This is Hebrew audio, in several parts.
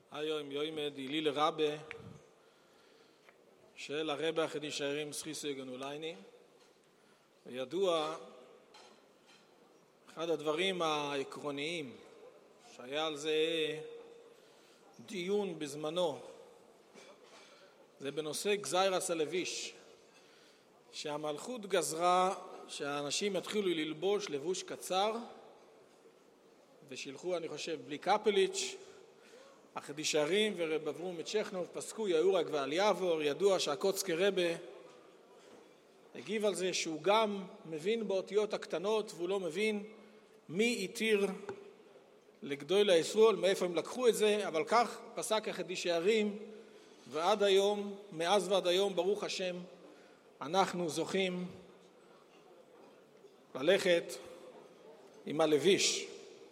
היום יוימד הילי לרבה של הרבה החידיש הערים סחיסו יגנולייני. וידוע אחד הדברים העקרוניים שהיה על זה דיון בזמנו זה בנושא גזירס הלביש, שהמלכות גזרה שהאנשים יתחילו ללבוש לבוש קצר ושילחו, אני חושב, בלי קפליץ'. החידיש הערים ורב אברום מצ'כנוב פסקו יאורק ועל יעבור. ידוע שהקוצקי רבה הגיב על זה שהוא גם מבין באותיות הקטנות והוא לא מבין מי התיר לגדול הישראל, מאיפה הם לקחו את זה, אבל כך פסק החידיש הערים, ועד היום, מאז ועד היום, ברוך השם, אנחנו זוכים ללכת עם הלביש.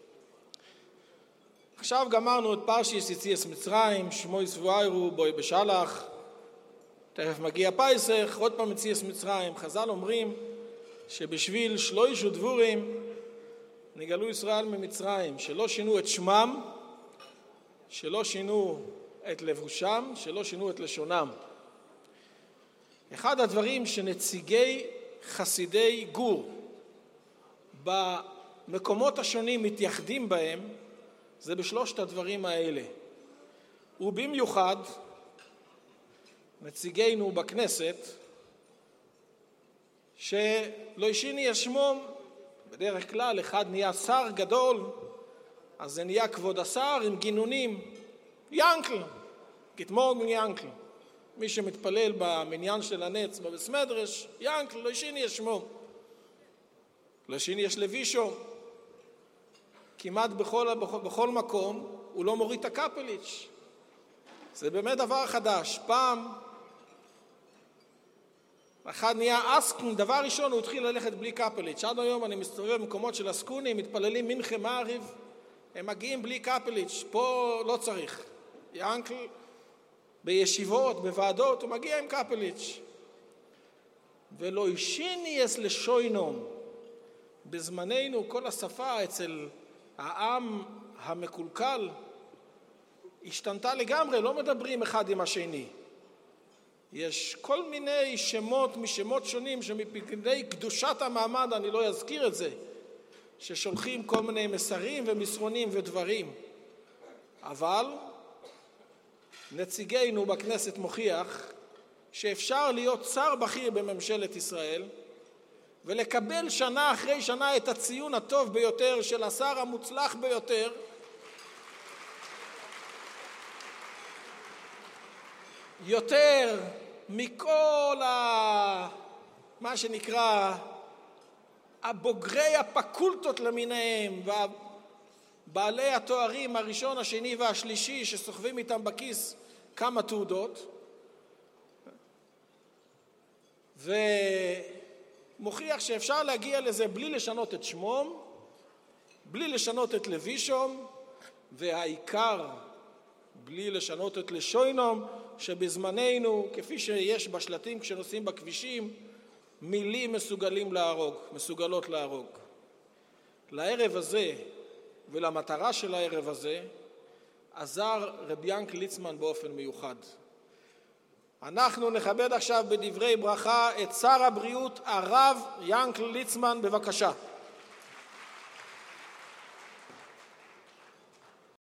עכשיו גמרנו את פרשיס יציאת מצרים, שמוי סבואירו בוי בשלח, תכף מגיע פייסח, עוד פעם יציאת מצרים. חז"ל אומרים שבשביל שלושה דבורים נגאלו ישראל ממצרים, שלא שינו את שמם, שלא שינו את לבושם, שלא שינו את לשונם. אחד הדברים שנציגי חסידי גור במקומות השונים מתייחדים בהם זה בשלושת הדברים האלה. ובמיוחד נציגינו בכנסת שלא שיני ישמום, בדרך כלל אחד נהיה שר גדול, אז זה נהיה כבוד השר עם גינונים, ינקל, גתמורגן ינקל. מי שמתפלל במניין של הנץ בבית מדרש, ינקל, לא שיני ישמום. לא שיני יש לבישו. כמעט בכל מקום הוא לא מוריד את הקפליץ'. זה באמת דבר חדש. פעם אחד נהיה אסקון, דבר ראשון הוא התחיל ללכת בלי קפליץ'. עד היום אני מסתובב במקומות של אסקונים, מתפללים מנחה מעריב, הם מגיעים בלי קפליץ'. פה לא צריך. ינקל בישיבות, בוועדות, הוא מגיע עם קפליץ'. ולא שיניס לשוינום. בזמננו כל השפה אצל העם המקולקל השתנתה לגמרי, לא מדברים אחד עם השני. יש כל מיני שמות משמות שונים שמפני קדושת המעמד, אני לא אזכיר את זה, ששולחים כל מיני מסרים ומסרונים ודברים. אבל נציגינו בכנסת מוכיח שאפשר להיות שר בכיר בממשלת ישראל ולקבל שנה אחרי שנה את הציון הטוב ביותר של השר המוצלח ביותר, יותר מכל מה שנקרא הבוגרי הפקולטות למיניהם ובעלי התוארים הראשון, השני והשלישי שסוחבים איתם בכיס כמה תעודות, ומוכיח שאפשר להגיע לזה בלי לשנות את שמום, בלי לשנות את לבישום, והעיקר בלי לשנות את לשוינום, שבזמננו, כפי שיש בשלטים כשנוסעים בכבישים, מילים מסוגלות להרוג. לערב הזה ולמטרה של הערב הזה עזר רבי ינקל ליצמן באופן מיוחד. אנחנו נכבד עכשיו בדברי ברכה את שר הבריאות הרב ינקל ליצמן, בבקשה.